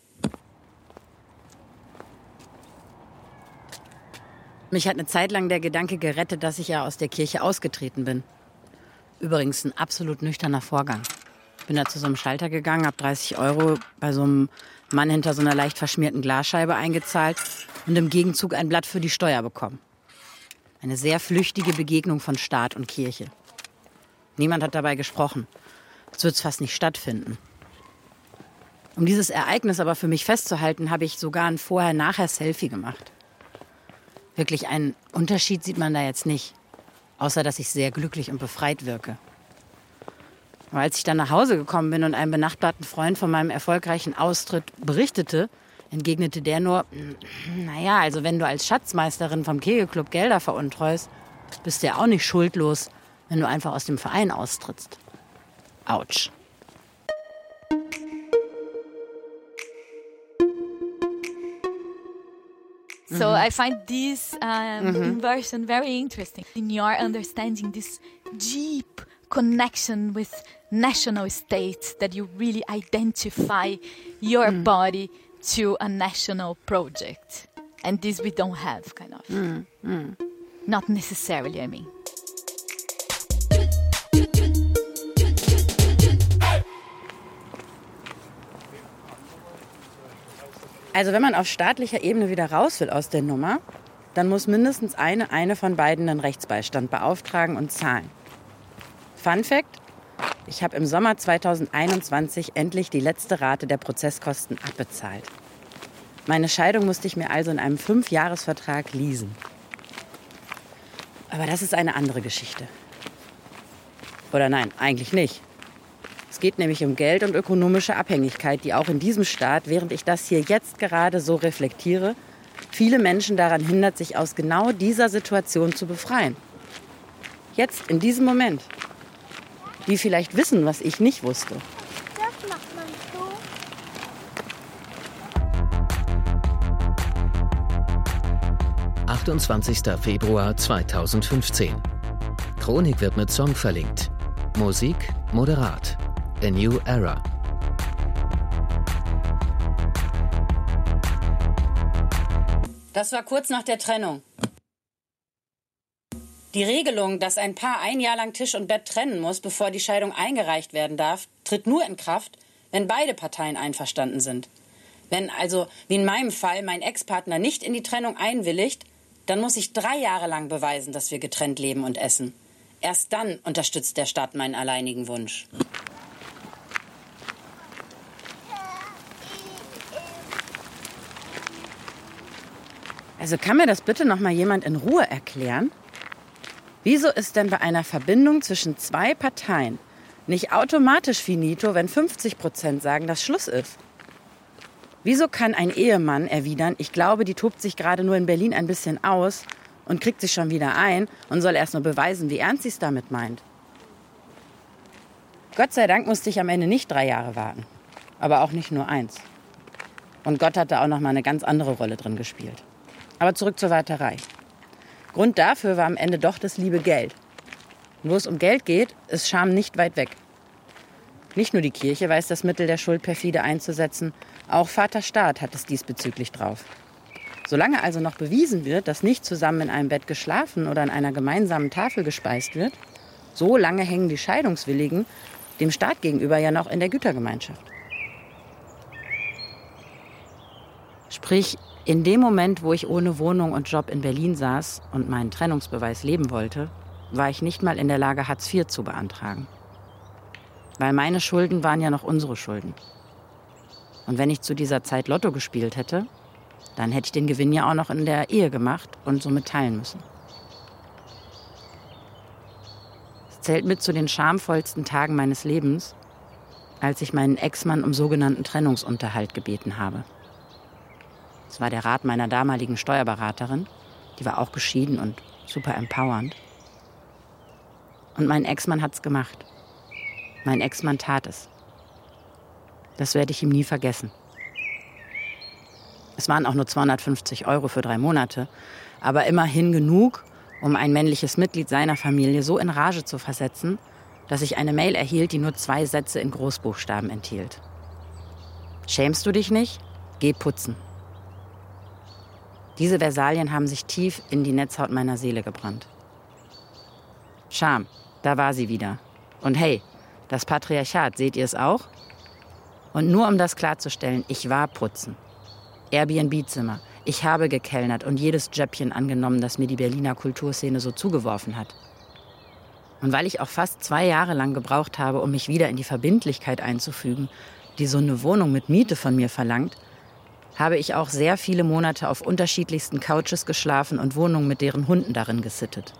Mich hat eine Zeit lang der Gedanke gerettet, dass ich ja aus der Kirche ausgetreten bin. Übrigens ein absolut nüchterner Vorgang. Ich bin da zu so einem Schalter gegangen, habe dreißig Euro bei so einem Mann hinter so einer leicht verschmierten Glasscheibe eingezahlt und im Gegenzug ein Blatt für die Steuer bekommen. Eine sehr flüchtige Begegnung von Staat und Kirche. Niemand hat dabei gesprochen. Es wird fast nicht stattfinden. Um dieses Ereignis aber für mich festzuhalten, habe ich sogar ein Vorher-Nachher-Selfie gemacht. Wirklich einen Unterschied sieht man da jetzt nicht. Außer, dass ich sehr glücklich und befreit wirke. Aber als ich dann nach Hause gekommen bin und einem benachbarten Freund von meinem erfolgreichen Austritt berichtete, entgegnete der nur, naja, also wenn du als Schatzmeisterin vom Kegelclub Gelder veruntreust, bist du ja auch nicht schuldlos, wenn du einfach aus dem Verein austrittst. Autsch. So mm-hmm. I find this um, mm-hmm. inversion very interesting in your understanding this deep connection with national states, that you really identify your mm. body to a national project. And this we don't have, kind of. Mm. Mm. Not necessarily, I mean. Also wenn man auf staatlicher Ebene wieder raus will aus der Nummer, dann muss mindestens eine, eine von beiden den Rechtsbeistand beauftragen und zahlen. Fun Fact: Ich habe im Sommer zweitausendeinundzwanzig endlich die letzte Rate der Prozesskosten abbezahlt. Meine Scheidung musste ich mir also in einem Fünfjahresvertrag leasen. Aber das ist eine andere Geschichte. Oder nein, eigentlich nicht. Es geht nämlich um Geld und ökonomische Abhängigkeit, die auch in diesem Staat, während ich das hier jetzt gerade so reflektiere, viele Menschen daran hindert, sich aus genau dieser Situation zu befreien. Jetzt, in diesem Moment. Die vielleicht wissen, was ich nicht wusste. Das macht man so. achtundzwanzigster Februar zweitausendfünfzehn. Chronik wird mit Song verlinkt. Musik moderat. A New Era. Das war kurz nach der Trennung. Die Regelung, dass ein Paar ein Jahr lang Tisch und Bett trennen muss, bevor die Scheidung eingereicht werden darf, tritt nur in Kraft, wenn beide Parteien einverstanden sind. Wenn also, wie in meinem Fall, mein Ex-Partner nicht in die Trennung einwilligt, dann muss ich drei Jahre lang beweisen, dass wir getrennt leben und essen. Erst dann unterstützt der Staat meinen alleinigen Wunsch. Also kann mir das bitte noch mal jemand in Ruhe erklären? Wieso ist denn bei einer Verbindung zwischen zwei Parteien nicht automatisch finito, wenn fünfzig Prozent sagen, dass Schluss ist? Wieso kann ein Ehemann erwidern, ich glaube, die tobt sich gerade nur in Berlin ein bisschen aus und kriegt sich schon wieder ein und soll erst nur beweisen, wie ernst sie es damit meint? Gott sei Dank musste ich am Ende nicht drei Jahre warten, aber auch nicht nur eins. Und Gott hat da auch noch mal eine ganz andere Rolle drin gespielt. Aber zurück zur Warterei. Grund dafür war am Ende doch das liebe Geld. Und wo es um Geld geht, ist Scham nicht weit weg. Nicht nur die Kirche weiß das Mittel der Schuld perfide einzusetzen, auch Vater Staat hat es diesbezüglich drauf. Solange also noch bewiesen wird, dass nicht zusammen in einem Bett geschlafen oder an einer gemeinsamen Tafel gespeist wird, so lange hängen die Scheidungswilligen dem Staat gegenüber ja noch in der Gütergemeinschaft. Sprich, in dem Moment, wo ich ohne Wohnung und Job in Berlin saß und meinen Trennungsbeweis leben wollte, war ich nicht mal in der Lage, Hartz vier zu beantragen. Weil meine Schulden waren ja noch unsere Schulden. Und wenn ich zu dieser Zeit Lotto gespielt hätte, dann hätte ich den Gewinn ja auch noch in der Ehe gemacht und somit teilen müssen. Es zählt mit zu den schamvollsten Tagen meines Lebens, als ich meinen Ex-Mann um sogenannten Trennungsunterhalt gebeten habe. Das war der Rat meiner damaligen Steuerberaterin. Die war auch geschieden und super empowernd. Und mein Ex-Mann hat's gemacht. Mein Ex-Mann tat es. Das werde ich ihm nie vergessen. Es waren auch nur zweihundertfünfzig Euro für drei Monate, aber immerhin genug, um ein männliches Mitglied seiner Familie so in Rage zu versetzen, dass ich eine Mail erhielt, die nur zwei Sätze in Großbuchstaben enthielt. Schämst du dich nicht? Geh putzen. Diese Versalien haben sich tief in die Netzhaut meiner Seele gebrannt. Scham, da war sie wieder. Und hey, das Patriarchat, seht ihr es auch? Und nur um das klarzustellen, ich war putzen. Airbnb-Zimmer. Ich habe gekellnert und jedes Jöppchen angenommen, das mir die Berliner Kulturszene so zugeworfen hat. Und weil ich auch fast zwei Jahre lang gebraucht habe, um mich wieder in die Verbindlichkeit einzufügen, die so eine Wohnung mit Miete von mir verlangt, habe ich auch sehr viele Monate auf unterschiedlichsten Couches geschlafen und Wohnungen mit deren Hunden darin gesittet.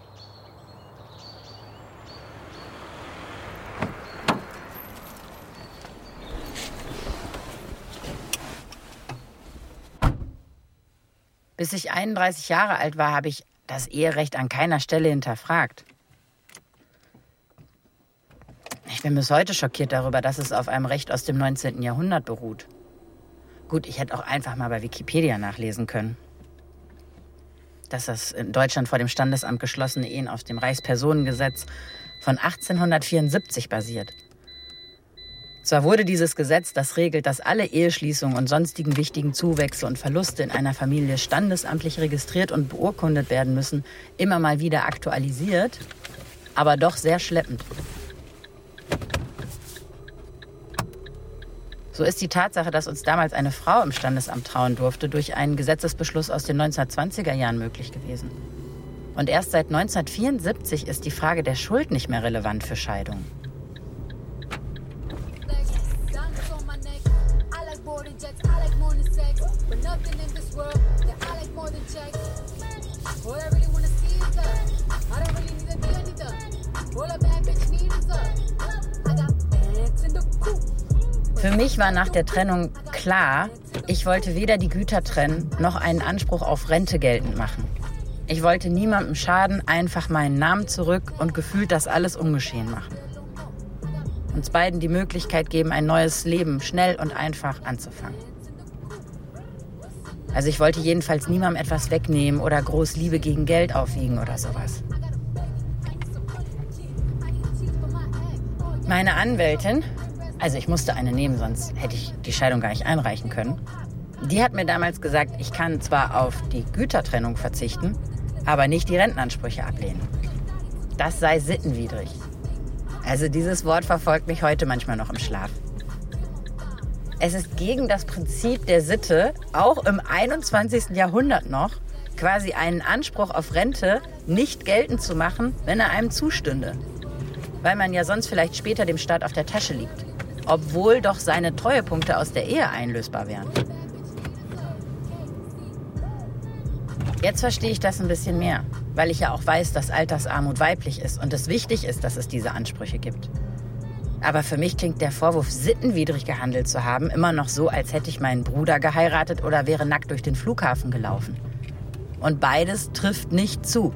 Bis ich einunddreißig Jahre alt war, habe ich das Eherecht an keiner Stelle hinterfragt. Ich bin bis heute schockiert darüber, dass es auf einem Recht aus dem neunzehnten Jahrhundert beruht. Gut, ich hätte auch einfach mal bei Wikipedia nachlesen können. Dass das in Deutschland vor dem Standesamt geschlossene Ehen auf dem Reichspersonengesetz von achtzehnhundertvierundsiebzig basiert. Zwar wurde dieses Gesetz, das regelt, dass alle Eheschließungen und sonstigen wichtigen Zuwächse und Verluste in einer Familie standesamtlich registriert und beurkundet werden müssen, immer mal wieder aktualisiert, aber doch sehr schleppend. So ist die Tatsache, dass uns damals eine Frau im Standesamt trauen durfte, durch einen Gesetzesbeschluss aus den neunzehnhundertzwanziger Jahren möglich gewesen. Und erst seit neunzehnhundertvierundsiebzig ist die Frage der Schuld nicht mehr relevant für Scheidungen. Für mich war nach der Trennung klar, ich wollte weder die Güter trennen, noch einen Anspruch auf Rente geltend machen. Ich wollte niemandem schaden, einfach meinen Namen zurück und gefühlt das alles ungeschehen machen. Uns beiden die Möglichkeit geben, ein neues Leben schnell und einfach anzufangen. Also ich wollte jedenfalls niemandem etwas wegnehmen oder groß Liebe gegen Geld aufwiegen oder sowas. Meine Anwältin, also ich musste eine nehmen, sonst hätte ich die Scheidung gar nicht einreichen können, die hat mir damals gesagt, ich kann zwar auf die Gütertrennung verzichten, aber nicht die Rentenansprüche ablehnen. Das sei sittenwidrig. Also dieses Wort verfolgt mich heute manchmal noch im Schlaf. Es ist gegen das Prinzip der Sitte, auch im einundzwanzigsten Jahrhundert noch, quasi einen Anspruch auf Rente nicht geltend zu machen, wenn er einem zustünde. Weil man ja sonst vielleicht später dem Staat auf der Tasche liegt. Obwohl doch seine Treuepunkte aus der Ehe einlösbar wären. Jetzt verstehe ich das ein bisschen mehr, weil ich ja auch weiß, dass Altersarmut weiblich ist und es wichtig ist, dass es diese Ansprüche gibt. Aber für mich klingt der Vorwurf, sittenwidrig gehandelt zu haben, immer noch so, als hätte ich meinen Bruder geheiratet oder wäre nackt durch den Flughafen gelaufen. Und beides trifft nicht zu.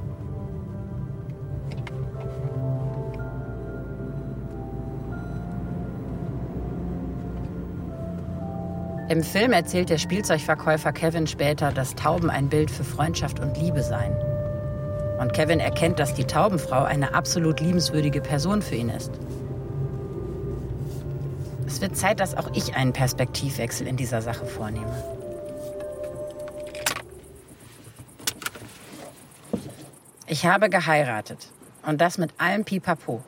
Im Film erzählt der Spielzeugverkäufer Kevin später, dass Tauben ein Bild für Freundschaft und Liebe seien. Und Kevin erkennt, dass die Taubenfrau eine absolut liebenswürdige Person für ihn ist. Es wird Zeit, dass auch ich einen Perspektivwechsel in dieser Sache vornehme. Ich habe geheiratet. Und das mit allem Pipapo.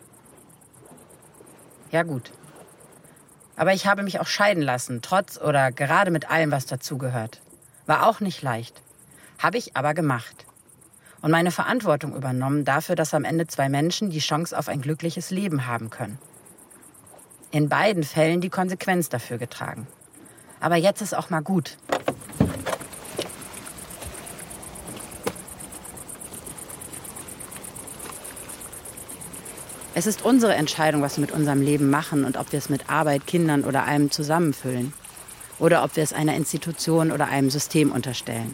Ja gut. Aber ich habe mich auch scheiden lassen, trotz oder gerade mit allem, was dazugehört. War auch nicht leicht. Habe ich aber gemacht. Und meine Verantwortung übernommen dafür, dass am Ende zwei Menschen die Chance auf ein glückliches Leben haben können. In beiden Fällen die Konsequenz dafür getragen. Aber jetzt ist auch mal gut. Es ist unsere Entscheidung, was wir mit unserem Leben machen und ob wir es mit Arbeit, Kindern oder allem zusammenfüllen. Oder ob wir es einer Institution oder einem System unterstellen.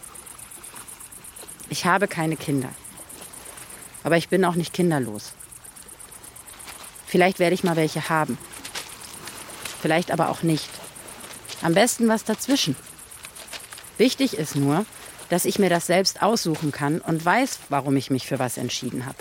Ich habe keine Kinder. Aber ich bin auch nicht kinderlos. Vielleicht werde ich mal welche haben. vielleicht aber auch nicht. Am besten was dazwischen. Wichtig ist nur, dass ich mir das selbst aussuchen kann und weiß, warum ich mich für was entschieden habe.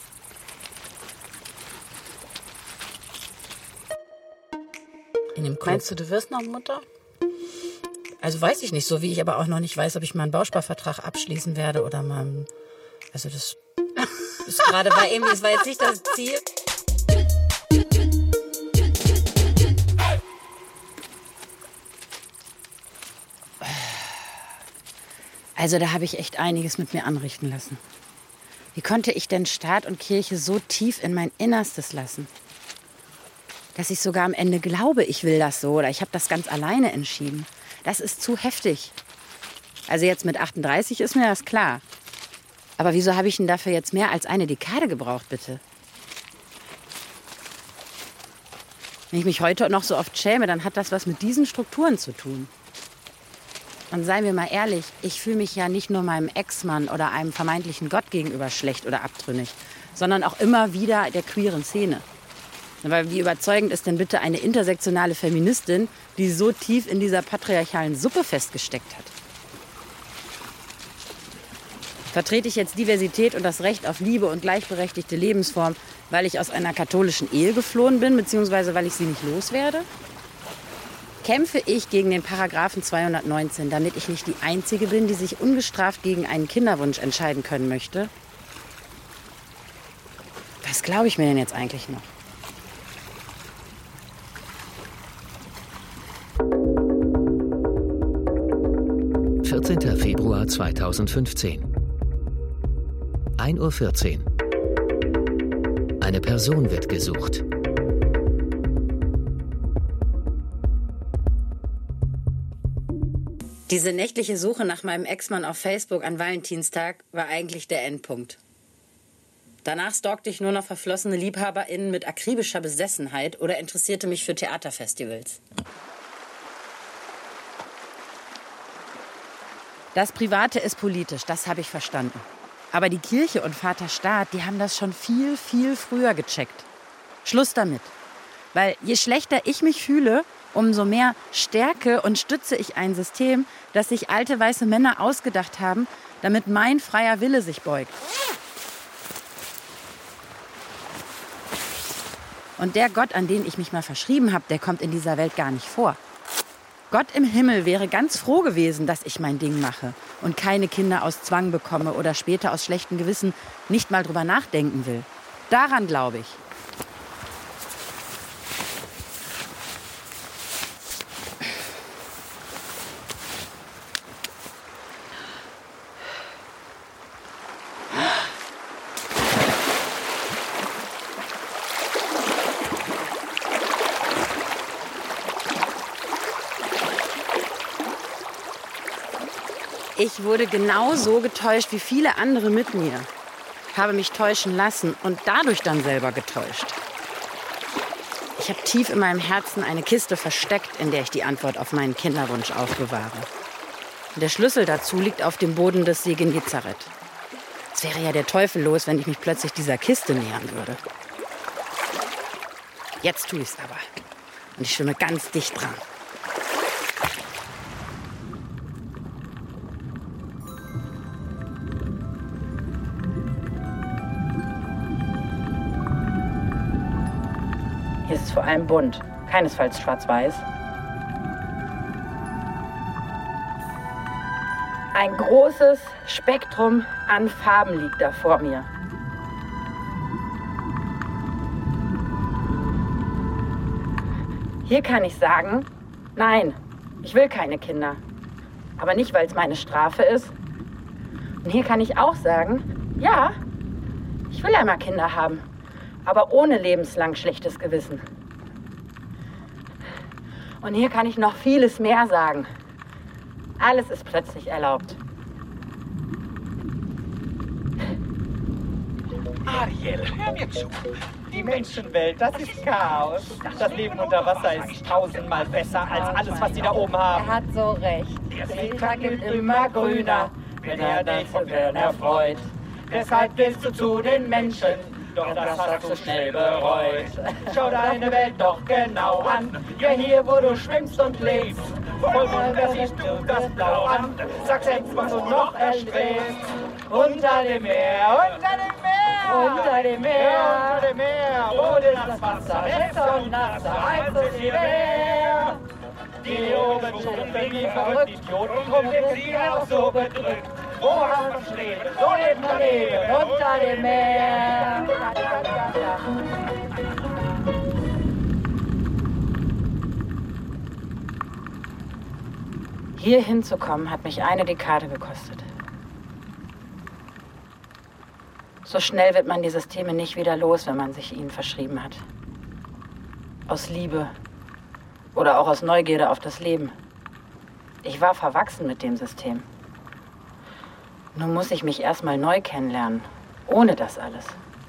In dem Meinst du, du wirst noch Mutter? Also weiß ich nicht, so wie ich aber auch noch nicht weiß, ob ich mal einen Bausparvertrag abschließen werde oder mal... Also das ist gerade bei ihm, das war jetzt nicht das Ziel. Also da habe ich echt einiges mit mir anrichten lassen. Wie konnte ich denn Staat und Kirche so tief in mein Innerstes lassen? Dass ich sogar am Ende glaube, ich will das so oder ich habe das ganz alleine entschieden. Das ist zu heftig. Also jetzt mit achtunddreißig ist mir das klar. Aber wieso habe ich denn dafür jetzt mehr als eine Dekade gebraucht, bitte? Wenn ich mich heute noch so oft schäme, dann hat das was mit diesen Strukturen zu tun. Und seien wir mal ehrlich, ich fühle mich ja nicht nur meinem Ex-Mann oder einem vermeintlichen Gott gegenüber schlecht oder abtrünnig, sondern auch immer wieder der queeren Szene. Weil wie überzeugend ist denn bitte eine intersektionale Feministin, die so tief in dieser patriarchalen Suppe festgesteckt hat? Vertrete ich jetzt Diversität und das Recht auf Liebe und gleichberechtigte Lebensform, weil ich aus einer katholischen Ehe geflohen bin, beziehungsweise weil ich sie nicht loswerde? Kämpfe ich gegen den Paragraphen zweihundertneunzehn, damit ich nicht die Einzige bin, die sich ungestraft gegen einen Kinderwunsch entscheiden können möchte? Was glaube ich mir denn jetzt eigentlich noch? vierzehnter Februar zweitausendfünfzehn. ein Uhr vierzehn. Eine Person wird gesucht. Diese nächtliche Suche nach meinem Ex-Mann auf Facebook an Valentinstag war eigentlich der Endpunkt. Danach stalkte ich nur noch verflossene LiebhaberInnen mit akribischer Besessenheit oder interessierte mich für Theaterfestivals. Das Private ist politisch, das habe ich verstanden. Aber die Kirche und Vater Staat, die haben das schon viel, viel früher gecheckt. Schluss damit. Weil je schlechter ich mich fühle, umso mehr stärke und stütze ich ein System, das sich alte weiße Männer ausgedacht haben, damit mein freier Wille sich beugt. Und der Gott, an den ich mich mal verschrieben habe, der kommt in dieser Welt gar nicht vor. Gott im Himmel wäre ganz froh gewesen, dass ich mein Ding mache und keine Kinder aus Zwang bekomme oder später aus schlechtem Gewissen nicht mal drüber nachdenken will. Daran glaube ich. Ich wurde genauso getäuscht wie viele andere mit mir. Habe mich täuschen lassen und dadurch dann selber getäuscht. Ich habe tief in meinem Herzen eine Kiste versteckt, in der ich die Antwort auf meinen Kinderwunsch aufbewahre. Und der Schlüssel dazu liegt auf dem Boden des See Genezareth. Es wäre ja der Teufel los, wenn ich mich plötzlich dieser Kiste nähern würde. Jetzt tue ich es aber. Und ich schwimme ganz dicht dran. Hier ist es vor allem bunt, keinesfalls schwarz-weiß. Ein großes Spektrum an Farben liegt da vor mir. Hier kann ich sagen, nein, ich will keine Kinder. Aber nicht, weil es meine Strafe ist. Und hier kann ich auch sagen, ja, ich will einmal Kinder haben. Aber ohne lebenslang schlechtes Gewissen. Und hier kann ich noch vieles mehr sagen. Alles ist plötzlich erlaubt. Ariel, hör mir zu. Die Menschenwelt, das ist Chaos. Das Leben unter Wasser ist tausendmal besser als alles, was sie da oben haben. Er hat so recht. Der Seetag wird immer grüner, wenn er dich von fern erfreut. Deshalb gehst du zu den Menschen doch das hast du schnell bereut. Schau deine Welt doch genau an, ja hier wo du schwimmst und lebst. Voll mal, wer siehst du das Blau an? Sag selbst, was du noch erstrebst. Unter dem Meer, unter dem Meer, unter dem Meer, unter dem Meer, wo das Wasser wächst und nachts eins ist die Meer. Die oben schrumpfen wie verrückt, Idioten, drum wird sie auch so bedrückt. Wo haben wir Streben, so lebt man Leben unter dem Meer. Hier hinzukommen hat mich eine Dekade gekostet. So schnell wird man die Systeme nicht wieder los, wenn man sich ihnen verschrieben hat. Aus Liebe oder auch aus Neugierde auf das Leben. Ich war verwachsen mit dem System. Nun muss ich mich erstmal neu kennenlernen, ohne das alles.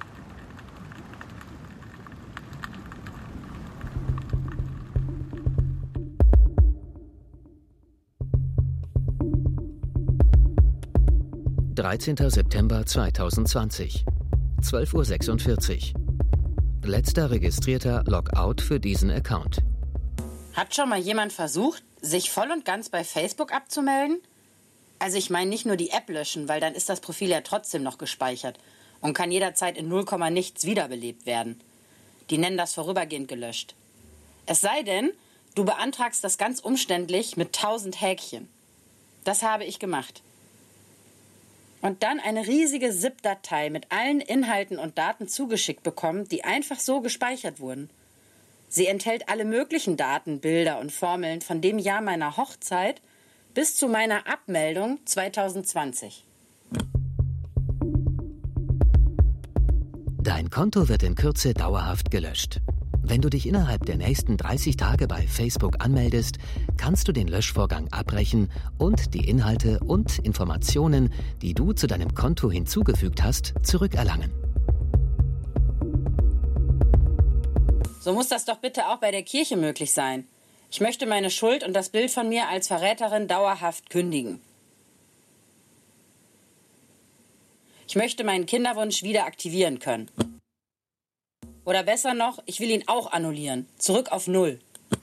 dreizehnter September zweitausendzwanzig, zwölf Uhr sechsundvierzig. Letzter registrierter Logout für diesen Account. Hat schon mal jemand versucht, sich voll und ganz bei Facebook abzumelden? Also ich meine nicht nur die App löschen, weil dann ist das Profil ja trotzdem noch gespeichert und kann jederzeit in null Komma nichts wiederbelebt werden. Die nennen das vorübergehend gelöscht. Es sei denn, du beantragst das ganz umständlich mit tausend Häkchen. Das habe ich gemacht. Und dann eine riesige ZIP-Datei mit allen Inhalten und Daten zugeschickt bekommen, die einfach so gespeichert wurden. Sie enthält alle möglichen Daten, Bilder und Formeln von dem Jahr meiner Hochzeit bis zu meiner Abmeldung zweitausendzwanzig. Dein Konto wird in Kürze dauerhaft gelöscht. Wenn du dich innerhalb der nächsten dreißig Tage bei Facebook anmeldest, kannst du den Löschvorgang abbrechen und die Inhalte und Informationen, die du zu deinem Konto hinzugefügt hast, zurückerlangen. So muss das doch bitte auch bei der Kirche möglich sein. Ich möchte meine Schuld und das Bild von mir als Verräterin dauerhaft kündigen. Ich möchte meinen Kinderwunsch wieder aktivieren können. Oder besser noch, ich will ihn auch annullieren. Zurück auf Null.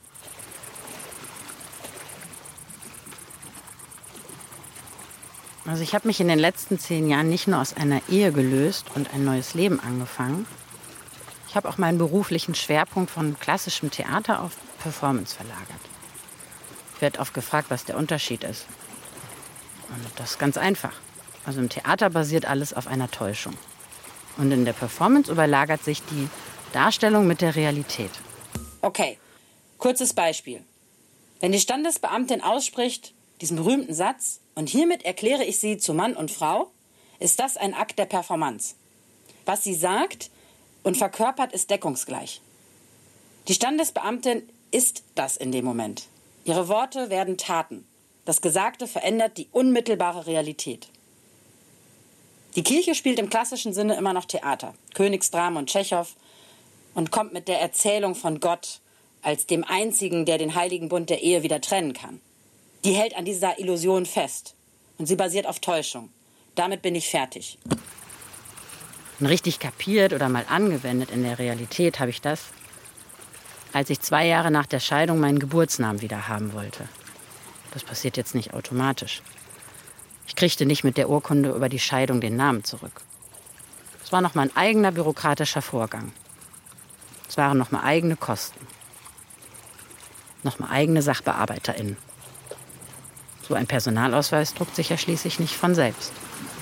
Also ich habe mich in den letzten zehn Jahren nicht nur aus einer Ehe gelöst und ein neues Leben angefangen. Ich habe auch meinen beruflichen Schwerpunkt von klassischem Theater auf Performance verlagert. Ich werde oft gefragt, was der Unterschied ist. Und das ist ganz einfach. Also im Theater basiert alles auf einer Täuschung. Und in der Performance überlagert sich die Darstellung mit der Realität. Okay, kurzes Beispiel. Wenn die Standesbeamtin ausspricht, diesen berühmten Satz, und hiermit erkläre ich sie zu Mann und Frau, ist das ein Akt der Performance. Was sie sagt und verkörpert, ist deckungsgleich. Die Standesbeamtin ist das in dem Moment. Ihre Worte werden Taten. Das Gesagte verändert die unmittelbare Realität. Die Kirche spielt im klassischen Sinne immer noch Theater, Königsdramen und Tschechow, und kommt mit der Erzählung von Gott als dem Einzigen, der den heiligen Bund der Ehe wieder trennen kann. Die hält an dieser Illusion fest und sie basiert auf Täuschung. Damit bin ich fertig. Und richtig kapiert oder mal angewendet in der Realität habe ich das, als ich zwei Jahre nach der Scheidung meinen Geburtsnamen wieder haben wollte. Das passiert jetzt nicht automatisch. Ich kriegte nicht mit der Urkunde über die Scheidung den Namen zurück. Es war noch mal ein eigener bürokratischer Vorgang. Es waren noch mal eigene Kosten. Noch mal eigene SachbearbeiterInnen. So ein Personalausweis druckt sich ja schließlich nicht von selbst.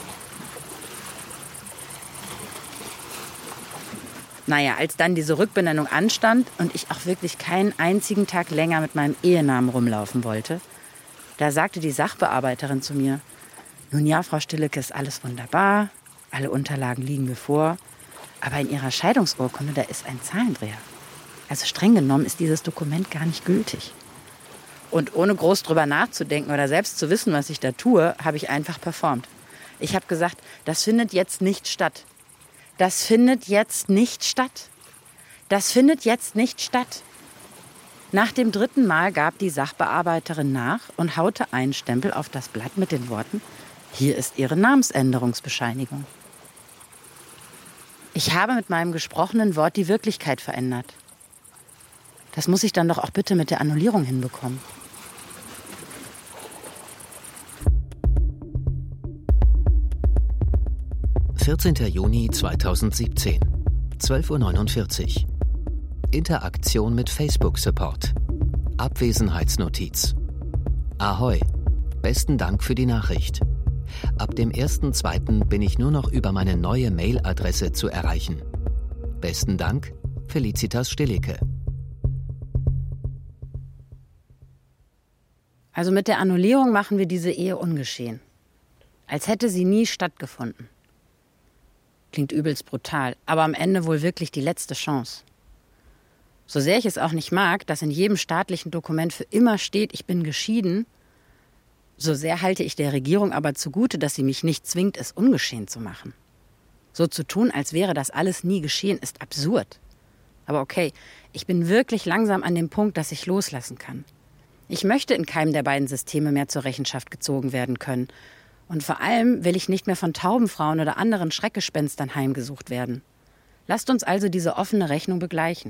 Naja, als dann diese Rückbenennung anstand und ich auch wirklich keinen einzigen Tag länger mit meinem Ehenamen rumlaufen wollte, da sagte die Sachbearbeiterin zu mir: Nun ja, Frau Stillecke, ist alles wunderbar, alle Unterlagen liegen mir vor, aber in Ihrer Scheidungsurkunde, da ist ein Zahlendreher. Also streng genommen ist dieses Dokument gar nicht gültig. Und ohne groß drüber nachzudenken oder selbst zu wissen, was ich da tue, habe ich einfach performt. Ich habe gesagt, das findet jetzt nicht statt. Das findet jetzt nicht statt. Das findet jetzt nicht statt. Nach dem dritten Mal gab die Sachbearbeiterin nach und haute einen Stempel auf das Blatt mit den Worten: Hier ist Ihre Namensänderungsbescheinigung. Ich habe mit meinem gesprochenen Wort die Wirklichkeit verändert. Das muss ich dann doch auch bitte mit der Annullierung hinbekommen. vierzehnter Juni zweitausendsiebzehn, zwölf Uhr neunundvierzig. Interaktion mit Facebook-Support. Abwesenheitsnotiz. Ahoi, besten Dank für die Nachricht. Ab dem ersten zweiten bin ich nur noch über meine neue Mailadresse zu erreichen. Besten Dank, Felicitas Stillecke. Also mit der Annullierung machen wir diese Ehe ungeschehen. Als hätte sie nie stattgefunden. Klingt übelst brutal, aber am Ende wohl wirklich die letzte Chance. So sehr ich es auch nicht mag, dass in jedem staatlichen Dokument für immer steht, ich bin geschieden, so sehr halte ich der Regierung aber zugute, dass sie mich nicht zwingt, es ungeschehen zu machen. So zu tun, als wäre das alles nie geschehen, ist absurd. Aber okay, ich bin wirklich langsam an dem Punkt, dass ich loslassen kann. Ich möchte in keinem der beiden Systeme mehr zur Rechenschaft gezogen werden können. Und vor allem will ich nicht mehr von Taubenfrauen oder anderen Schreckgespenstern heimgesucht werden. Lasst uns also diese offene Rechnung begleichen.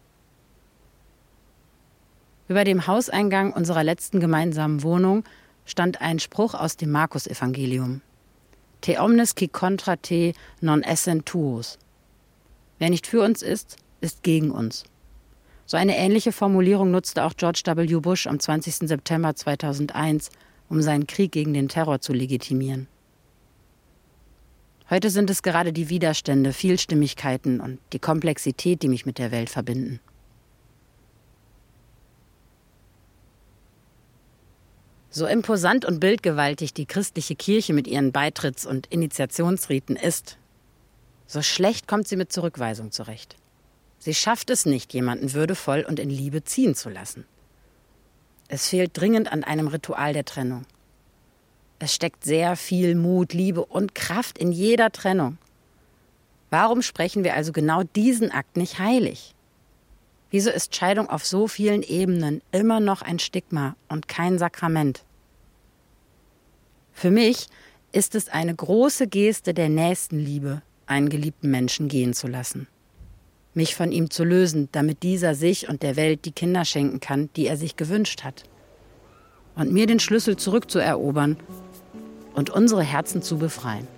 Über dem Hauseingang unserer letzten gemeinsamen Wohnung stand ein Spruch aus dem Markus-Evangelium. Te omnes qui contra te non essent tuos. Wer nicht für uns ist, ist gegen uns. So eine ähnliche Formulierung nutzte auch George W. Bush am zwanzigsten September zweitausendeins, um seinen Krieg gegen den Terror zu legitimieren. Heute sind es gerade die Widerstände, Vielstimmigkeiten und die Komplexität, die mich mit der Welt verbinden. So imposant und bildgewaltig die christliche Kirche mit ihren Beitritts- und Initiationsriten ist, so schlecht kommt sie mit Zurückweisung zurecht. Sie schafft es nicht, jemanden würdevoll und in Liebe ziehen zu lassen. Es fehlt dringend an einem Ritual der Trennung. Es steckt sehr viel Mut, Liebe und Kraft in jeder Trennung. Warum sprechen wir also genau diesen Akt nicht heilig? Wieso ist Scheidung auf so vielen Ebenen immer noch ein Stigma und kein Sakrament? Für mich ist es eine große Geste der Nächstenliebe, einen geliebten Menschen gehen zu lassen. Mich von ihm zu lösen, damit dieser sich und der Welt die Kinder schenken kann, die er sich gewünscht hat. Und mir den Schlüssel zurückzuerobern und unsere Herzen zu befreien.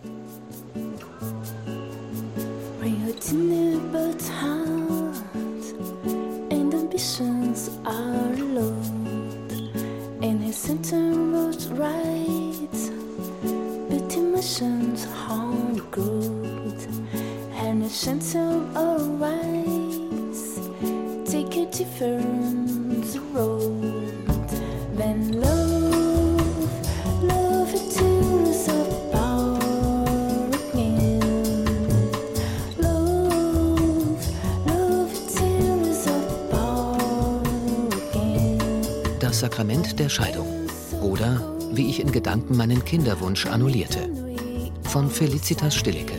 And a sense of arise, take a different road. Then love, love it tears apart again. Love, love it tears apart again. Das Sakrament der Scheidung. Oder wie ich in Gedanken meinen Kinderwunsch annullierte. Von Felicitas Stillecke.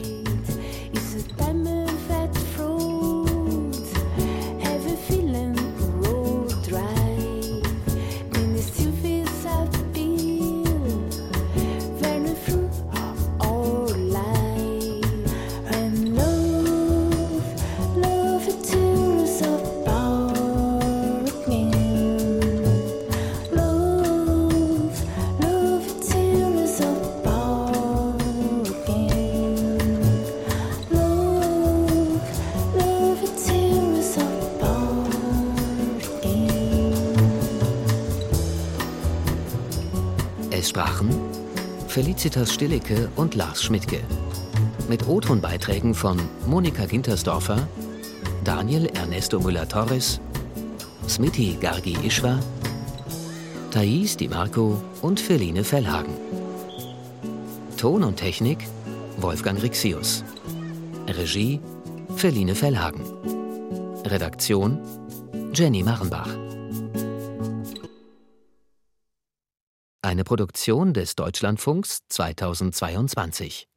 Es sprachen Felicitas Stillecke und Lars Schmidtke. Mit O-Ton-Beiträgen von Monika Gintersdorfer, Daniel Ernesto Müller-Torres, Smitty Gargi Ishwa, Thais Di Marco und Feline Fellhagen. Ton und Technik Wolfgang Rixius. Regie Feline Fellhagen. Redaktion Jenny Marenbach. Eine Produktion des Deutschlandfunks zweitausendzweiundzwanzig.